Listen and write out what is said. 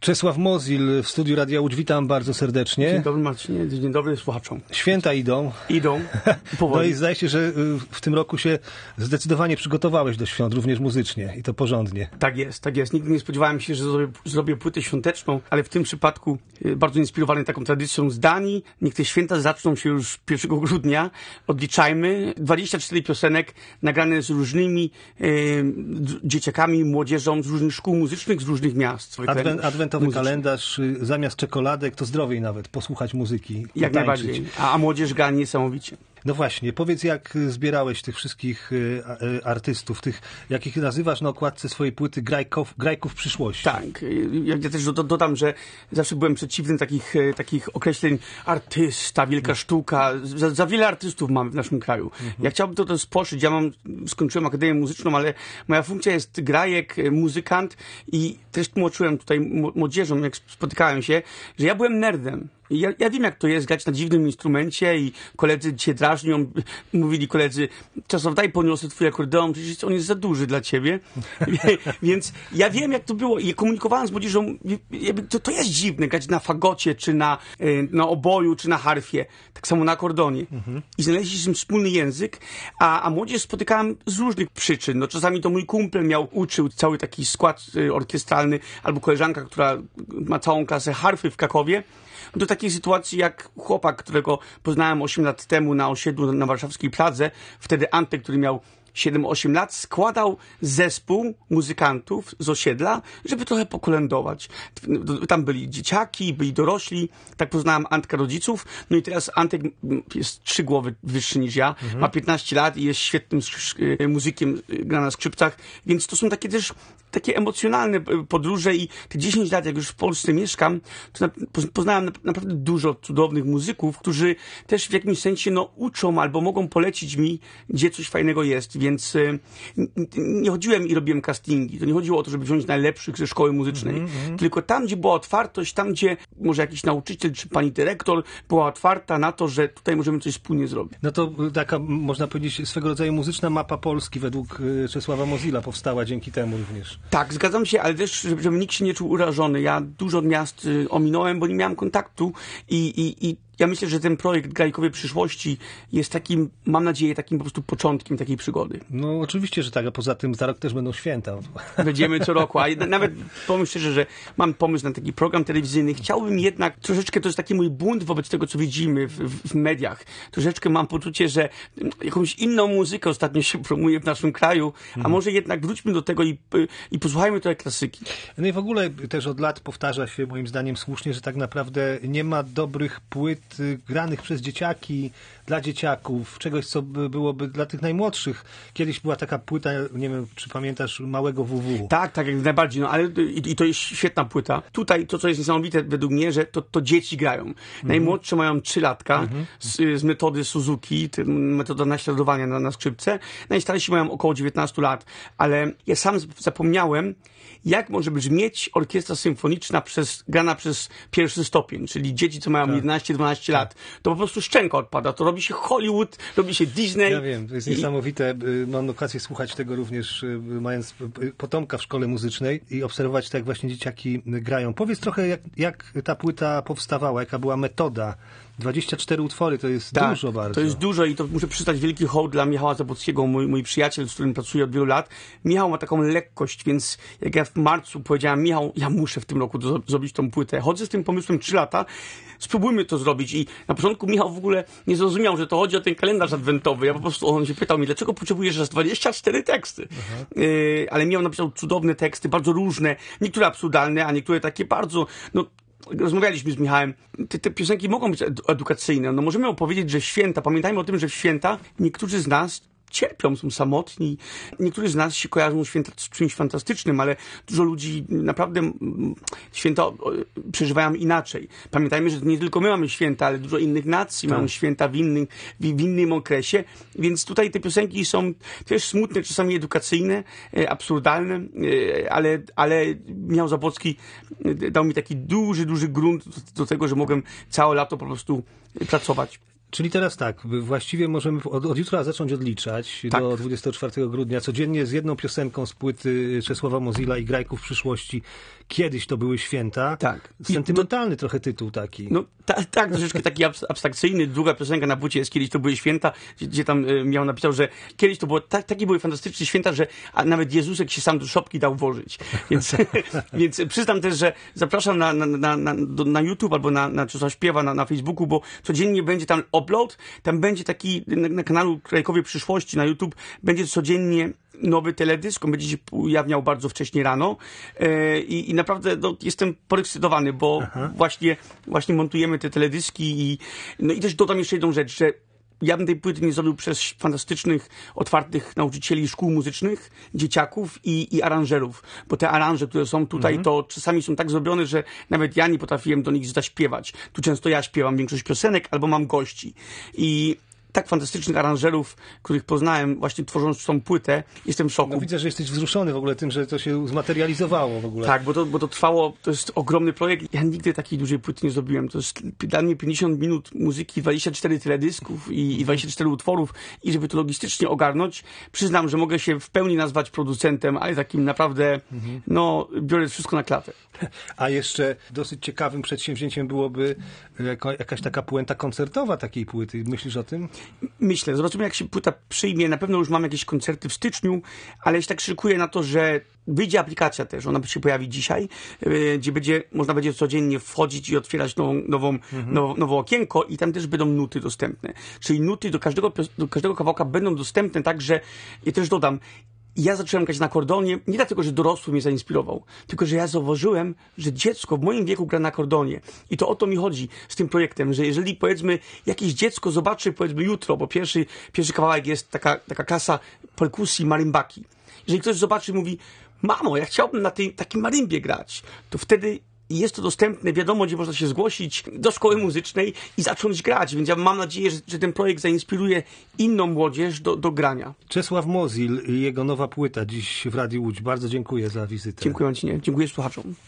Czesław Mozil w studiu Radia Łódź. Witam bardzo serdecznie. Dzień dobry Marcinie, dzień dobry słuchaczom. Święta idą. Idą, powoli. No i zdaje się, że w tym roku się zdecydowanie przygotowałeś do świąt, również muzycznie i to porządnie. Tak jest, tak jest. Nigdy nie spodziewałem się, że zrobię płytę świąteczną, ale w tym przypadku bardzo inspirowany taką tradycją z Danii. Niech te święta zaczną się już 1 grudnia. Odliczajmy. 24 piosenek nagrane z różnymi dzieciakami, młodzieżą z różnych szkół muzycznych, z różnych miast. Adwentowy kalendarz, zamiast czekoladek to zdrowiej nawet posłuchać muzyki. Jak najbardziej. A młodzież gra niesamowicie. No właśnie, powiedz, jak zbierałeś tych wszystkich artystów, tych, jakich nazywasz na okładce swojej płyty grajków przyszłości. Tak, ja też dodam, że zawsze byłem przeciwny takich określeń artysta, wielka sztuka. Za wiele artystów mamy w naszym kraju. Ja chciałbym to spłoszyć. Skończyłem Akademię Muzyczną, ale moja funkcja jest grajek, muzykant i też tłumaczyłem tutaj młodzieżom, jak spotykałem się, że ja byłem nerdem. Ja wiem, jak to jest grać na dziwnym instrumencie i koledzy cię drażnią. Mówili koledzy, Czesław, daj poniosę twój akordeon, przecież on jest za duży dla ciebie. Więc ja wiem, jak to było i komunikowałem z młodzieżą, to jest dziwne grać na fagocie, czy na oboju, czy na harfie. Tak samo na akordeonie. I znaleźliśmy wspólny język, a młodzież spotykałem z różnych przyczyn. No czasami to mój kumpel uczył cały taki skład orkiestralny, albo koleżanka, która ma całą klasę harfy w Krakowie. Do takiej sytuacji jak chłopak, którego poznałem 8 lat temu na osiedlu na warszawskiej Pladze, wtedy Antek, który miał 7-8 lat, składał zespół muzykantów z osiedla, żeby trochę pokolędować. Tam byli dzieciaki, byli dorośli, tak poznałem Antka rodziców, no i teraz Antek jest 3 głowy wyższy niż ja, ma 15 lat i jest świetnym muzykiem, gra na skrzypcach, więc to są takie emocjonalne podróże i te 10 lat, jak już w Polsce mieszkam, to poznałem naprawdę dużo cudownych muzyków, którzy też w jakimś sensie uczą albo mogą polecić mi, gdzie coś fajnego jest, więc nie chodziłem i robiłem castingi. To nie chodziło o to, żeby wziąć najlepszych ze szkoły muzycznej, tylko tam, gdzie była otwartość, tam, gdzie może jakiś nauczyciel czy pani dyrektor była otwarta na to, że tutaj możemy coś wspólnie zrobić. No to taka, można powiedzieć, swego rodzaju muzyczna mapa Polski według Czesława Mozila powstała dzięki temu również. Tak, zgadzam się, ale też, żeby nikt się nie czuł urażony. Ja dużo miast ominąłem, bo nie miałem kontaktu i ja myślę, że ten projekt Grajkowie Przyszłości jest takim, mam nadzieję, takim po prostu początkiem takiej przygody. No oczywiście, że tak, a poza tym za rok też będą święta. Będziemy co roku, a nawet powiem szczerze, że mam pomysł na taki program telewizyjny. Chciałbym jednak troszeczkę, to jest taki mój bunt wobec tego, co widzimy w mediach. Troszeczkę mam poczucie, że jakąś inną muzykę ostatnio się promuje w naszym kraju, a może jednak wróćmy do tego i posłuchajmy trochę klasyki. No i w ogóle też od lat powtarza się, moim zdaniem słusznie, że tak naprawdę nie ma dobrych płyt granych przez dzieciaki, dla dzieciaków, czegoś, co byłoby dla tych najmłodszych. Kiedyś była taka płyta, nie wiem, czy pamiętasz, Małego WW. Tak, jak najbardziej, ale i to jest świetna płyta. Tutaj to, co jest niesamowite według mnie, że to dzieci grają. Najmłodsze mają 3 latka z metody Suzuki, metoda naśladowania na skrzypce. Najstarsi mają około 19 lat, ale ja sam zapomniałem, jak może brzmieć orkiestra symfoniczna grana przez 1. stopień, czyli dzieci, co mają 11-12 lat. To po prostu szczęka odpada. To robi się Hollywood, robi się Disney. Ja wiem, to jest niesamowite. Mam okazję słuchać tego również, mając potomka w szkole muzycznej i obserwować, tak jak właśnie dzieciaki grają. Powiedz trochę, jak ta płyta powstawała, jaka była metoda. 24 utwory, to jest dużo bardzo. To jest dużo i to muszę przyznać wielki hołd dla Michała Zabłockiego, mój przyjaciel, z którym pracuję od wielu lat. Michał ma taką lekkość, więc jak ja w marcu powiedziałem, Michał, ja muszę w tym roku zrobić tą płytę. Chodzę z tym pomysłem 3 lata, spróbujmy to zrobić i na początku Michał w ogóle nie zrozumiał, że to chodzi o ten kalendarz adwentowy. Ja po prostu, on się pytał mnie, dlaczego potrzebujesz aż 24 teksty? Ale Michał napisał cudowne teksty, bardzo różne, niektóre absurdalne, a niektóre takie bardzo, rozmawialiśmy z Michałem, te piosenki mogą być edukacyjne. Możemy opowiedzieć, że święta, pamiętajmy o tym, że w święta niektórzy z nas cierpią, są samotni. Niektórzy z nas się kojarzą święta z czymś fantastycznym, ale dużo ludzi naprawdę święta przeżywają inaczej. Pamiętajmy, że nie tylko my mamy święta, ale dużo innych nacji mają święta w innym okresie, więc tutaj te piosenki są też smutne, czasami edukacyjne, absurdalne, ale Michał Zabłocki dał mi taki duży grunt do tego, że mogłem całe lato po prostu pracować. Czyli teraz tak, właściwie możemy od jutra zacząć odliczać Tak. do 24 grudnia, codziennie z jedną piosenką z płyty Czesława Mozilla i Grajków Przyszłości. Kiedyś to były święta. Tak. Sentymentalny trochę tytuł taki. No tak, troszeczkę taki abstrakcyjny. Druga piosenka na płycie jest Kiedyś to były święta, gdzie tam miał napisał, że kiedyś to było takie były fantastyczne święta, że nawet Jezusek się sam do szopki dał włożyć. Więc przyznam też, że zapraszam na YouTube albo na Czesław Śpiewa na Facebooku, bo codziennie będzie tam upload, tam będzie taki na kanale Grajkowie Przyszłości na YouTube będzie codziennie nowy teledysk, on będzie się ujawniał bardzo wcześnie rano i naprawdę jestem podekscytowany, bo właśnie montujemy te teledyski i też dodam jeszcze jedną rzecz, że ja bym tej płyty nie zrobił przez fantastycznych, otwartych nauczycieli szkół muzycznych, dzieciaków i aranżerów, bo te aranże, które są tutaj, to czasami są tak zrobione, że nawet ja nie potrafiłem do nich zaśpiewać. Tu często ja śpiewam większość piosenek albo mam gości. I tak fantastycznych aranżerów, których poznałem właśnie tworząc tą płytę, jestem w szoku. No widzę, że jesteś wzruszony w ogóle tym, że to się zmaterializowało w ogóle. Tak, bo to trwało, to jest ogromny projekt. Ja nigdy takiej dużej płyty nie zrobiłem. To jest dla mnie 50 minut muzyki, 24 teledysków i 24 utworów i żeby to logistycznie ogarnąć, przyznam, że mogę się w pełni nazwać producentem, ale takim naprawdę, biorę wszystko na klatę. A jeszcze dosyć ciekawym przedsięwzięciem byłoby jakaś taka puenta koncertowa takiej płyty. Myślisz o tym? Myślę. Zobaczymy, jak się płyta przyjmie. Na pewno już mam jakieś koncerty w styczniu, ale ja się tak szykuję na to, że wyjdzie aplikacja też. Ona się pojawi dzisiaj, gdzie można będzie codziennie wchodzić i otwierać nowe okienko i tam też będą nuty dostępne. Czyli nuty do każdego kawałka będą dostępne, tak, że ja też dodam, ja zacząłem grać na akordeonie nie dlatego, że dorosły mnie zainspirował, tylko że ja zauważyłem, że dziecko w moim wieku gra na akordeonie. I to o to mi chodzi z tym projektem, że jeżeli powiedzmy jakieś dziecko zobaczy powiedzmy jutro, bo pierwszy kawałek jest taka klasa perkusji marimbaki. Jeżeli ktoś zobaczy i mówi, mamo, ja chciałbym na takim marimbie grać, to wtedy jest to dostępne, wiadomo, gdzie można się zgłosić do szkoły muzycznej i zacząć grać, więc ja mam nadzieję, że ten projekt zainspiruje inną młodzież do grania. Czesław Mozil i jego nowa płyta dziś w Radiu Łódź. Bardzo dziękuję za wizytę. Dziękuję Ci, dziękuję słuchaczom.